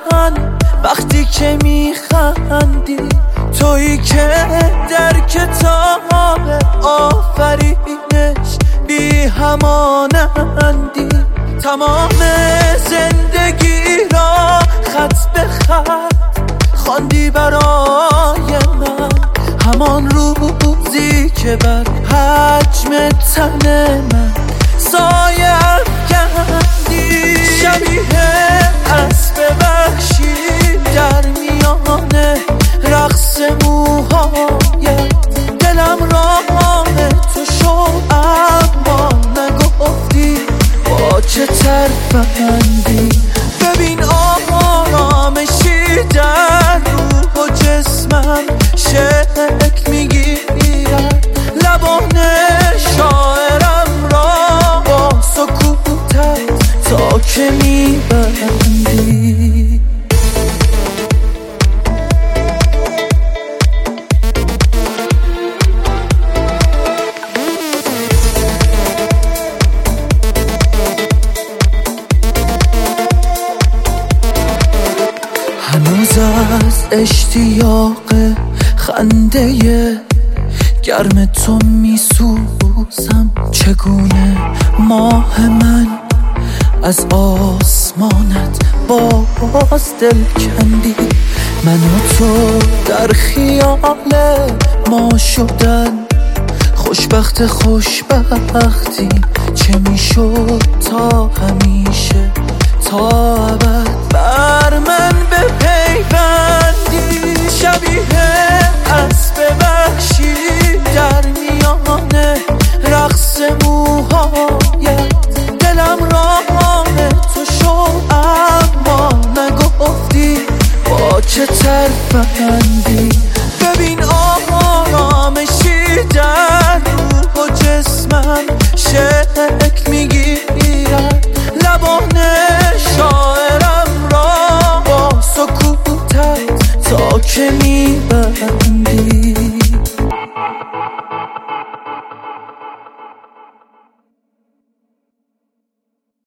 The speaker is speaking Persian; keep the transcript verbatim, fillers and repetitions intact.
من وقتی که میخندی، تویی که در کتاب آفرینش بی همانندی. تمام زندگی را خط به خط خواندی برای من، همان روزی که بر حجم تن من سایه افکندی. شبیه اسب وحشی در میان رقص موهایت، دلم راه تو شد اما نگفتی با چه ترفندی. ببین آرامشی در روح و جسمم شکل میگیرد، لبان شاعرم را با سکوتت تا که میبندی. هنوز از اشتیاق خنده گرم تو میسوزم. چگونه ماه من از آسمانت باز دل کندی. من و تو در خیال ما شدن خوشبخت خوشبختی، چه میشد تا همیشه تا ابد